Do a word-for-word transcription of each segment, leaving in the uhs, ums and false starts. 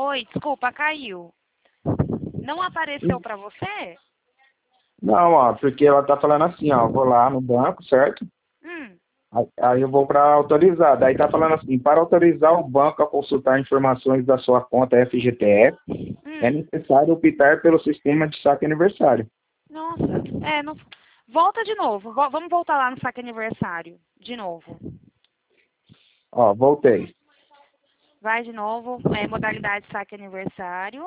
Oi, desculpa, caiu. Não apareceu para você? Não, ó, porque ela tá falando assim, ó, vou lá no banco, certo? Hum. Aí aí eu vou para autorizar. Daí tá falando assim, para autorizar o banco a consultar informações da sua conta F G T S, é Hum. necessário optar pelo sistema de saque aniversário. Nossa, é, não... Volta de novo. Vo- Vamos voltar lá no saque aniversário. De novo. Ó, voltei. Vai de novo. É, modalidade saque aniversário.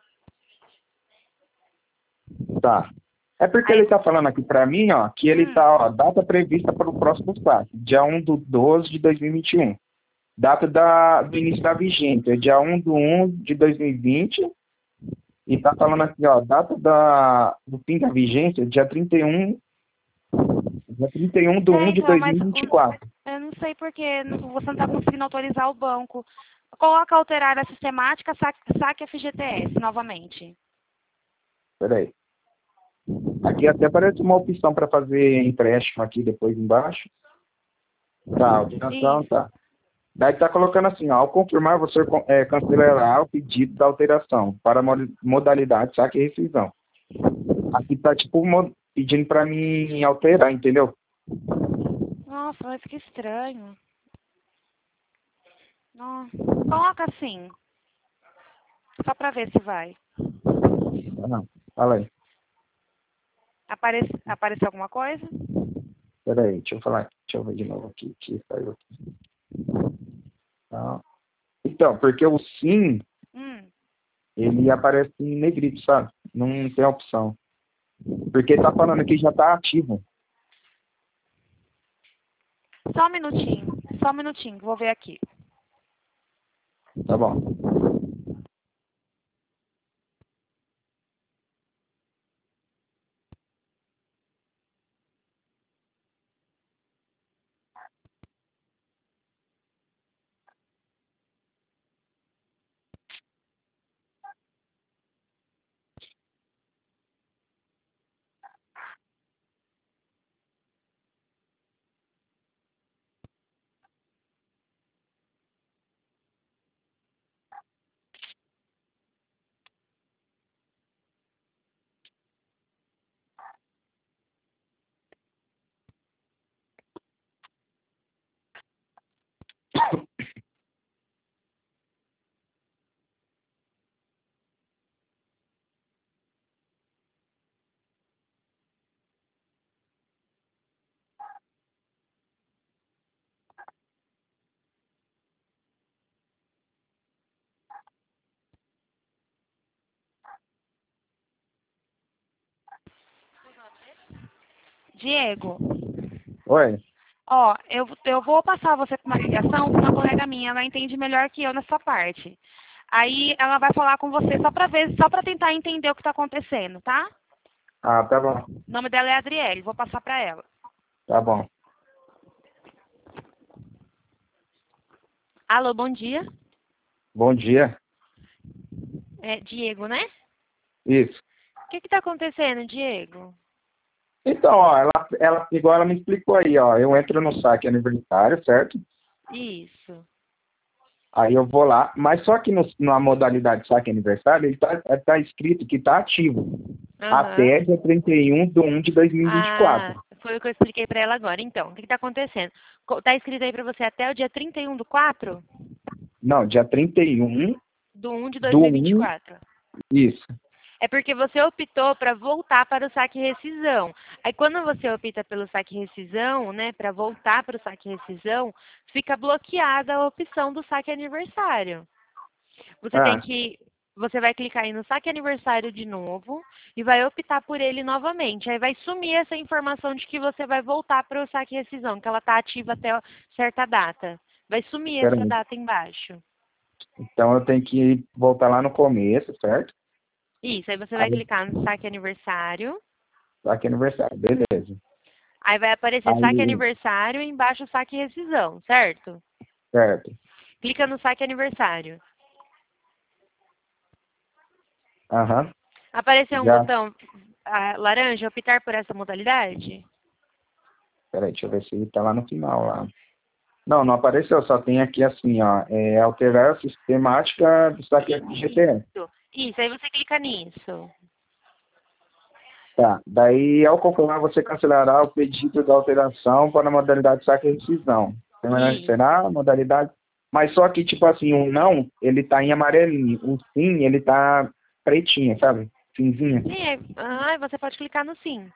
Tá. É porque Aí. ele tá falando aqui para mim, ó, que ele Hum. tá, ó, data prevista para o próximo saque, dia um do doze de dois mil e vinte e um. Data da, do início da vigência, é dia um do um de dois mil e vinte. E tá falando aqui, ó, data da, do fim da vigência, dia trinta e um, dia trinta e um de É, um de então, mas o- dois mil e vinte e quatro. eu não sei porque você não está conseguindo autorizar o banco. Coloca alterar a sistemática, saque, saque F G T S novamente. Peraí. Aqui até aparece uma opção para fazer empréstimo aqui depois embaixo. Tá, alteração, Isso. tá. Daí tá colocando assim, ó, ao confirmar, você é, cancelará o pedido da alteração para a mo- modalidade saque e rescisão. Aqui tá tipo mo- pedindo para mim alterar, entendeu? Nossa, mas que estranho. Nossa. Coloca assim, só para ver se vai. Ah, não. Fala aí. Aparece, apareceu alguma coisa? Peraí, deixa eu falar. Deixa eu ver de novo aqui. Que saiu aqui. Tá. Então, porque o sim, Hum. ele aparece em negrito, sabe? Não tem opção. Porque tá falando que já tá ativo. Só um minutinho, só um minutinho, vou ver aqui. Tá bom. Diego, Oi. ó, eu, eu vou passar você com uma ligação com uma colega minha, ela entende melhor que eu nessa parte. Aí ela vai falar com você só pra ver, só para tentar entender o que tá acontecendo, tá? Ah, tá bom. O nome dela é Adriele, vou passar pra ela. Tá bom. Alô, bom dia. Bom dia. É Diego, né? Isso. O que que tá acontecendo, Diego? Então, ó, ela, ela, igual ela me explicou aí, ó, eu entro no saque aniversário, certo? Isso. Aí eu vou lá, mas só que no, na modalidade saque aniversário, ele tá, tá escrito que tá ativo Aham. até dia trinta e um de um de dois mil e vinte e Ah, quatro. foi o que eu expliquei pra ela agora. Então, o que que tá acontecendo? Co- Tá escrito aí pra você até o dia trinta e um do quatro Não, dia trinta e um do um de do dois mil e vinte e um, quatro. isso. É porque você optou para voltar para o saque rescisão. Aí quando você opta pelo saque rescisão, né, para voltar para o saque rescisão, fica bloqueada a opção do saque aniversário. Você tem Ah, que você vai clicar aí no saque aniversário de novo e vai optar por ele novamente. Aí vai sumir essa informação de que você vai voltar para o saque rescisão, que ela está ativa até certa data. Vai sumir essa peraí. data embaixo. Então eu tenho que voltar lá no começo, certo? Isso, aí você vai Aí, clicar no saque aniversário. saque aniversário, beleza. Aí vai aparecer saque Aí, aniversário e embaixo saque rescisão, certo? certo. Clica no saque aniversário. Aham. Apareceu um Já. botão ah, laranja, optar por essa modalidade? Peraí, deixa eu ver se ele tá lá no final lá. Não, não apareceu, só tem aqui assim, ó, é, alterar a sistemática do saque G T S. Isso, isso, aí você clica nisso. Tá, daí ao confirmar você cancelará o pedido da alteração para a modalidade saque e rescisão. Isso. Permanecerá a modalidade, mas só que tipo assim, o não, ele tá em amarelinho, o sim, ele tá pretinho, sabe? Cinzinha. Sim, é... ah, você pode clicar no sim.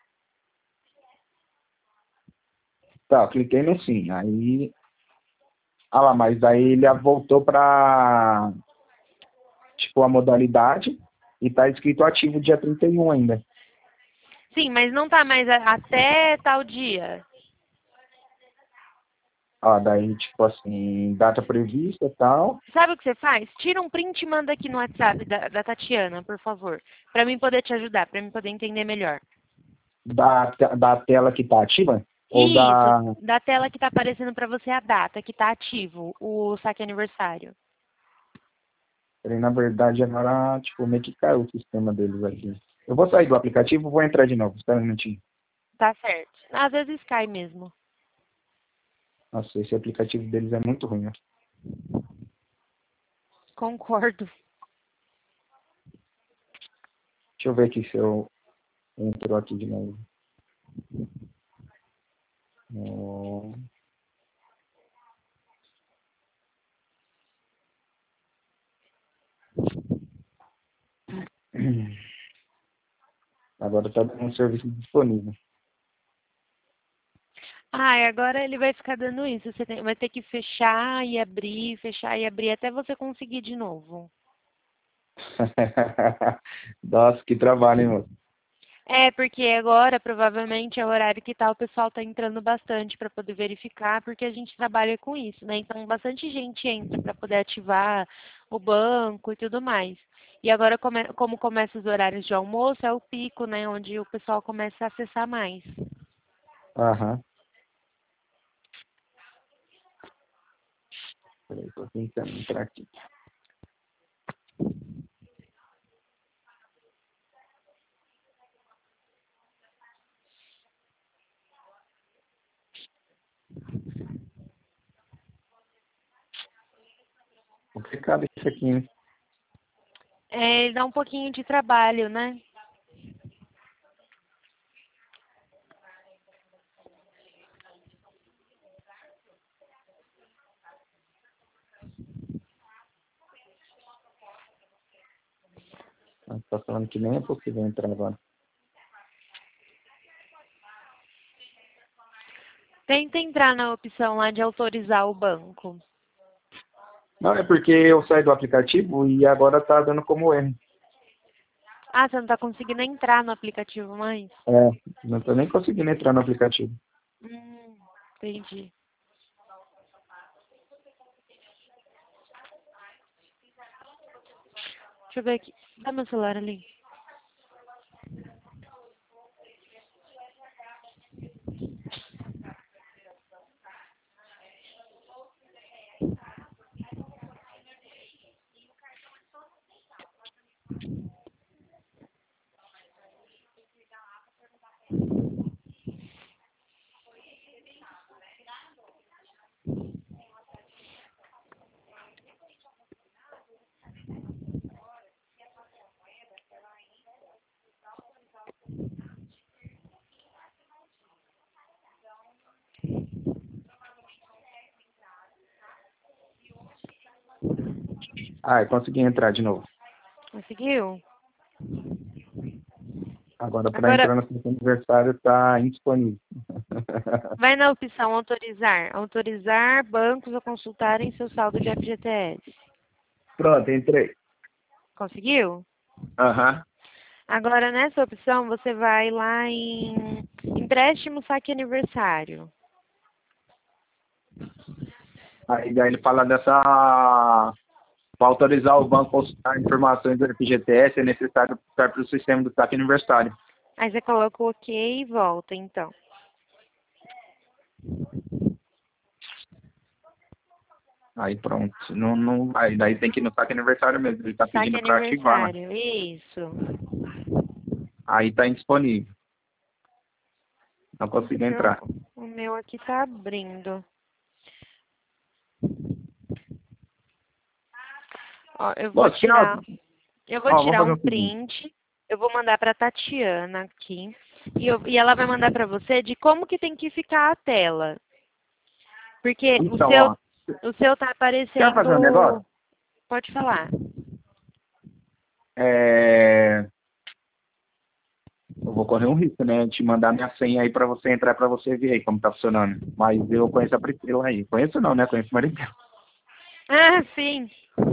Tá, eu cliquei no sim, aí, ah lá, mas daí ele já voltou para tipo a modalidade e tá escrito ativo dia trinta e um ainda. Sim, mas não tá mais a- até tal dia. Ó, daí tipo assim, data prevista e tal. Sabe o que você faz? Tira um print e manda aqui no WhatsApp da, da Tatiana, por favor. Pra mim poder te ajudar, pra mim poder entender melhor. Da, da tela que tá ativa? Ou Isso, da. da tela que tá aparecendo pra você a data, que tá ativo, o saque aniversário. Ele, na verdade, agora, tipo, meio que caiu o sistema deles aqui. Eu vou sair do aplicativo e vou entrar de novo. Espera um minutinho. Tá certo. Às vezes cai mesmo. Nossa, esse aplicativo deles é muito ruim, né? Concordo. Deixa eu ver aqui se eu entro aqui de novo. Ó. Agora tá dando um serviço disponível. Ah, e agora ele vai ficar dando isso. Você tem- vai ter que fechar e abrir, fechar e abrir até você conseguir de novo. Nossa, que trabalho, hein, moço? É, porque agora provavelmente é o horário que tá, o pessoal tá entrando bastante para poder verificar, porque a gente trabalha com isso, né? Então bastante gente entra para poder ativar o banco e tudo mais. E agora, come- como começa os horários de almoço, é o pico, né? Onde o pessoal começa a acessar mais. Aham. Peraí, tô tentando entrar aqui. Complicado isso aqui, hein? É, ele dá um pouquinho de trabalho, né? Tá falando que nem é possível entrar agora. Tenta entrar na opção lá de autorizar o banco. Não, é porque eu saí do aplicativo e agora tá dando como erro. Ah, você não está conseguindo entrar no aplicativo mais? É, não tô nem conseguindo entrar no aplicativo. Hum, entendi. Deixa eu ver aqui. Dá meu celular ali. Ah, eu consegui entrar de novo. Conseguiu? Agora, para Agora, entrar no seu aniversário, está indisponível. vai na opção autorizar. Autorizar bancos a consultarem seu saldo de F G T S. Pronto, entrei. Conseguiu? Aham. Agora, nessa opção, você vai lá em empréstimo saque aniversário. Aí daí ele fala dessa. Para autorizar o banco a consultar informações do F G T S, é necessário estar para o sistema do saque aniversário. Aí você coloca o OK e volta, então. Aí pronto. Não, não, aí daí tem que ir no saque aniversário mesmo. Ele está Saque pedindo para ativar, né? aniversário, isso. Aí está indisponível. Não consegui Então, entrar. o meu aqui tá abrindo. Ó, eu vou Moço, quer... Ó, tirar, eu vou vamos tirar fazer um o seguinte. print, eu vou mandar para Tatiana aqui, e, eu- e ela vai mandar para você de como que tem que ficar a tela. Porque o Então, seu, ó, o seu tá quer fazer um aparecendo. negócio? Pode falar. É... Eu vou correr um risco, né? De mandar minha senha aí pra você entrar, pra você ver aí como tá funcionando. Mas eu conheço a Priscila aí. Conheço não, né? Conheço a Maribel. Ah, sim.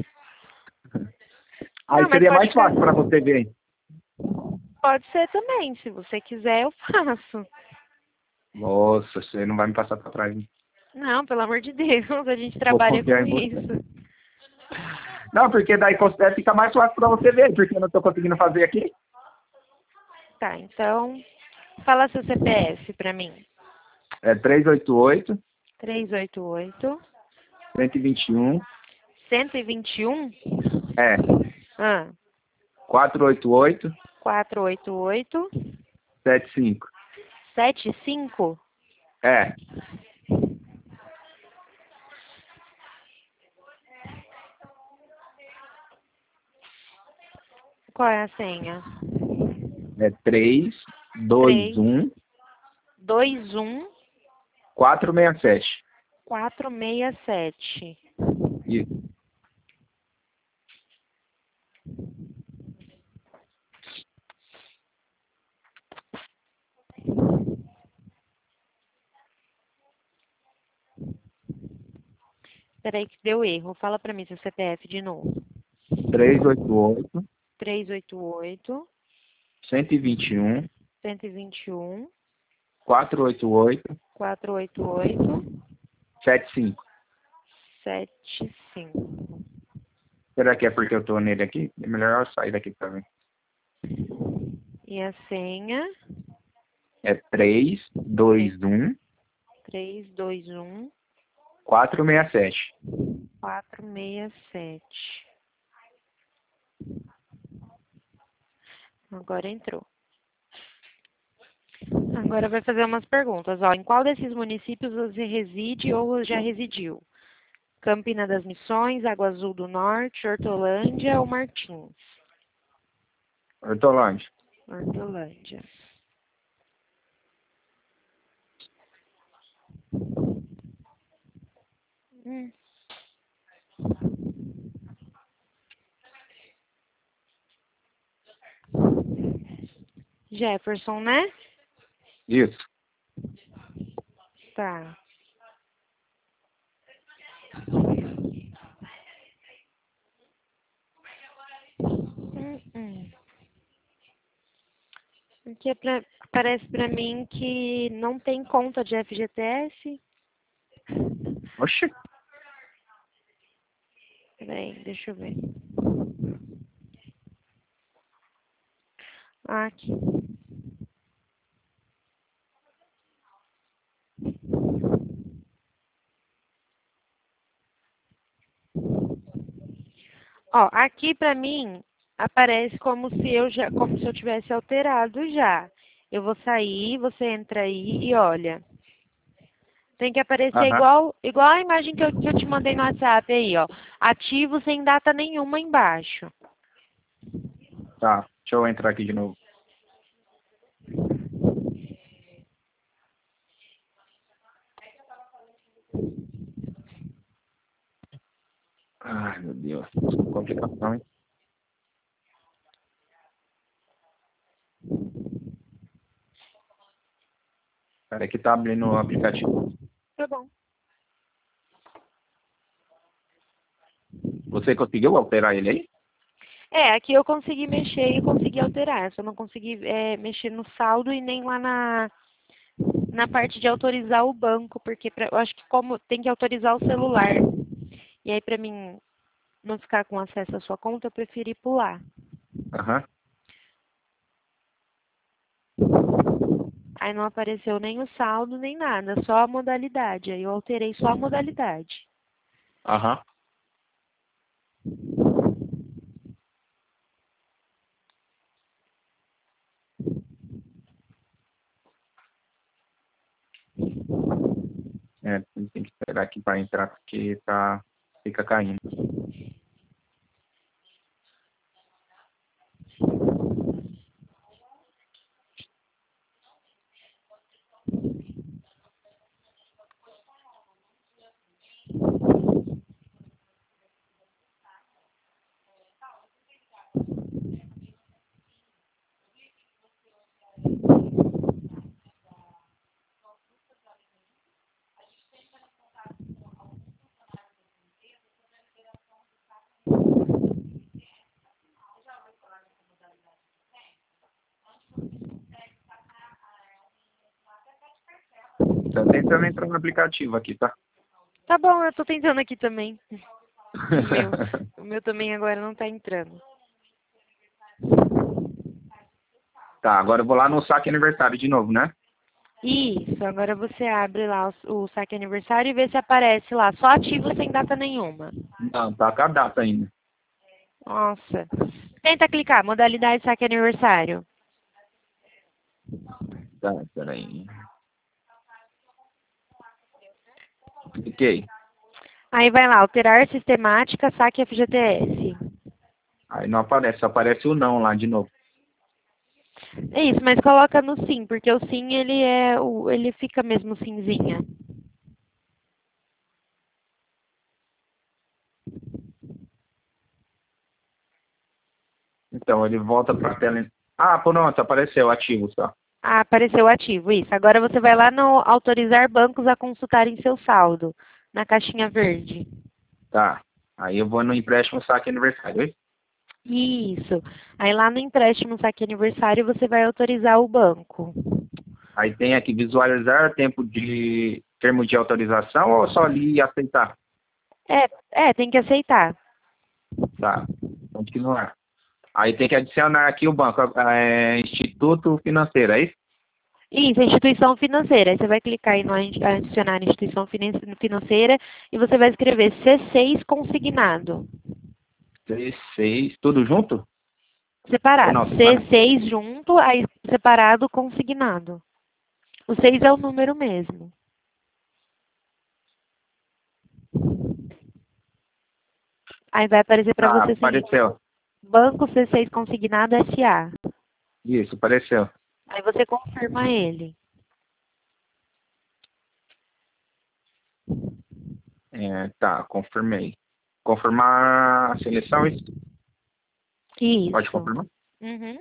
Aí Não, mas seria pode mais fácil pra fazer. você ver aí. Pode ser também. Se você quiser, eu faço. Nossa, você não vai me passar pra trás, hein? Não, pelo amor de Deus, a gente Vou trabalha confiar com em você. isso. Não, porque daí considera fica mais fácil pra você ver, porque eu não tô conseguindo fazer aqui. Tá, então, fala seu C P F pra mim. É três oito oito, três oito oito, cento e vinte e um, cento e vinte e um, é, ah, quatro oito oito, quatro oito oito, sete cinco. sete cinco. É, Qual é a senha? é três dois três um, dois um quatro seis sete. quatro seis sete. Isso. Peraí que deu erro. Fala pra mim seu C P F de novo. três oito oito, três oito oito, cento e vinte e um, cento e vinte e um, quatro oito oito, quatro oito oito, sete cinco. sete cinco. Será que é porque eu tô nele aqui? É melhor eu sair daqui também. E a senha? É três dois um, três dois um, quatro seis sete. quatro seis sete. Agora entrou. Agora vai fazer umas perguntas. Ó, em qual desses municípios você reside ou já residiu? Campina das Missões, Água Azul do Norte, Hortolândia ou Martins? Hortolândia. Hortolândia. Hum. Jefferson, né? Isso. Tá. Hum, hum. Porque é pra- parece pra mim que não tem conta de F G T S. Oxi. Peraí, deixa eu ver. Ah, aqui. Ó, aqui pra mim aparece como se eu já, como se eu tivesse alterado já. Eu vou sair, você entra aí e olha. Tem que aparecer Aham. igual, igual a imagem que eu, que eu te mandei no WhatsApp aí, ó. Ativo sem data nenhuma embaixo. Tá. Deixa eu entrar aqui de novo. Ai, meu Deus. Complicação, hein? Peraí que tá abrindo o aplicativo. Tá bom. Você conseguiu alterar ele aí? É, aqui eu consegui mexer e consegui alterar. Só não consegui é, mexer no saldo e nem lá na, na parte de autorizar o banco, porque pra, eu acho que como tem que autorizar o celular. E aí pra mim não ficar com acesso à sua conta, eu preferi pular. Aham. Aí não apareceu nem o saldo, nem nada, só a modalidade. Aí eu alterei só a modalidade. Aham. É, tem que esperar aqui pra entrar porque tá... fica caindo. Tô tentando entrar no aplicativo aqui, tá? Tá bom, eu tô tentando aqui também. O meu, o meu também agora não tá entrando. Tá, agora eu vou lá no saque aniversário de novo, né? Isso, agora você abre lá o, o saque aniversário e vê se aparece lá, só ativo sem data nenhuma. Não, tá com a data ainda. Nossa. Tenta clicar, modalidade saque aniversário. Tá, peraí. Cliquei. Aí vai lá, alterar sistemática, saque F G T S. Aí não aparece, só aparece o não lá de novo. É isso, mas coloca no sim, porque o sim ele é o ele fica mesmo cinzinha. Então, ele volta pra tela. Ah, pronto, apareceu, ativo só. Ah, apareceu ativo, isso. Agora você vai lá no autorizar bancos a consultarem seu saldo, na caixinha verde. Tá. Aí eu vou no empréstimo saque aniversário, hein? Isso. Aí lá no empréstimo saque aniversário você vai autorizar o banco. Aí tem aqui visualizar tempo de termo de autorização ou só ali e aceitar? É, é, tem que aceitar. Tá. Continuar. Aí tem que adicionar aqui o banco, é, Instituto Financeiro, é isso? Isso, instituição financeira. Aí você vai clicar aí no adicionar instituição finan- financeira e você vai escrever C seis consignado. C seis, tudo junto? Ou Separado. não, separado? C seis junto, aí separado consignado. O seis é o número mesmo. Aí vai aparecer para Tá, você o seguinte: apareceu. Banco C seis Consignado S A. Isso, apareceu. Aí você confirma ele. É, tá, confirmei. Confirmar a seleção, isso? Pode Isso. confirmar? Uhum.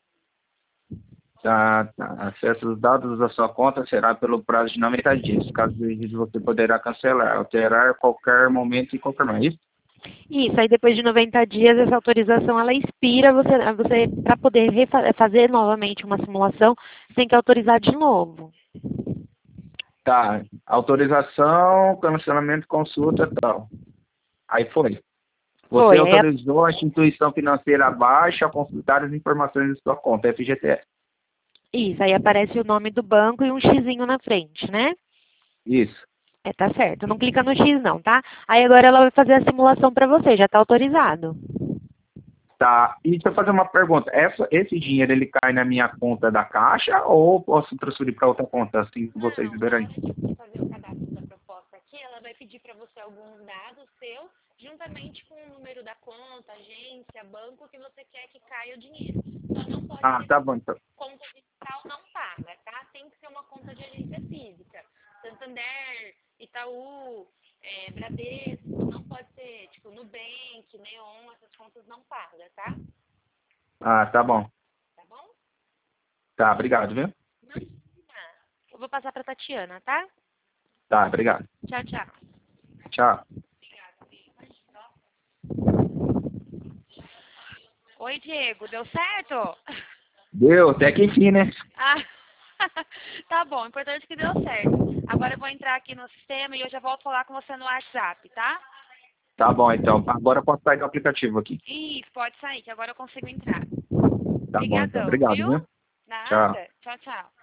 Tá, tá. Acesso aos dados da sua conta será pelo prazo de noventa dias. Caso exija, você poderá cancelar, alterar a qualquer momento e confirmar. Isso? Isso, aí depois de noventa dias essa autorização ela expira, você, você para poder refa- fazer novamente uma simulação, você tem que autorizar de novo. Tá. Autorização, cancelamento, consulta, tal. Aí foi. Você Foi, aí, a- autorizou a instituição financeira abaixo a consultar as informações da sua conta, F G T S. isso, aí aparece o nome do banco e um xizinho na frente, né? Isso. É, tá certo. Não clica no X não, tá? Aí agora ela vai fazer a simulação para você, já tá autorizado. Tá. E deixa eu fazer uma pergunta. Essa, esse dinheiro, ele cai na minha conta da Caixa ou posso transferir para outra conta, assim que vocês liberarem? Você fazer o cadastro da proposta aqui, ela vai pedir para você alguns dados seus, juntamente com o número da conta, agência, banco que você quer que caia o dinheiro. Só não pode Ah, ser tá bom, então. conta digital não paga, tá? Tem que ser uma conta de agência física. Santander, Itaú, é, Bradesco, não pode ser, tipo, Nubank, Neon, essas contas não pagam, tá? Ah, tá bom. Tá bom? Tá, obrigado, viu? Eu vou passar pra Tatiana, tá? Tá, obrigado. Tchau, tchau. Tchau. Oi, Diego, deu certo? Deu, até que enfim, né? Ah, tá bom, importante que deu certo. Agora eu vou entrar aqui no sistema e eu já volto a falar com você no WhatsApp, tá? Tá bom, então. Agora eu posso sair do aplicativo aqui. Isso, pode sair, que agora eu consigo entrar. Tá bom, então. Obrigadão, Obrigado, viu? viu? Tchau. Nada. Tchau, tchau.